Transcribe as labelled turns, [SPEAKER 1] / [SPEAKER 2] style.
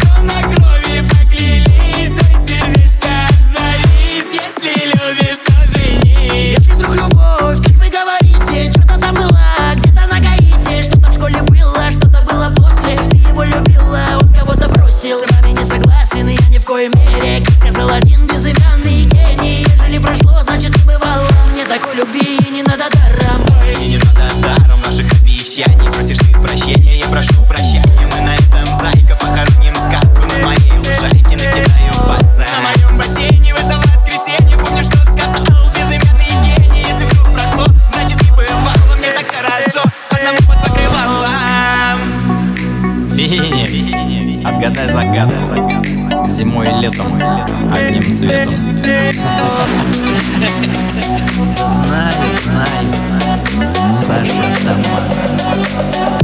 [SPEAKER 1] что на крови поклялись. Ой, сердечко, отзовись, если любишь, то женись.
[SPEAKER 2] Если вдруг любовь, как вы говорите, что-то там было, где-то на Гаити, что-то в школе было, что-то было после. Ты его любила, он кого-то бросил. С вами не согласен, и я ни в коей мере. Как сказал один безымянный гений, ежели прошло, значит не бывало. Мне такой любви не надо даром.
[SPEAKER 1] И не надо даром наших обещаний. Просишь ты прощения, я прошу прощения. Мы на этом, зайка, похороним сказку. На моей лужайке накидаю бассейн. На моем бассейне в это воскресенье. Помню, что сказал безымянный гений. Если вдруг прошло, значит не бывало. Мне так хорошо одному под покрывалом.
[SPEAKER 3] Фини, отгадай загадку. Зимой и летом одним цветом.
[SPEAKER 2] Знаю, Саша Тамара.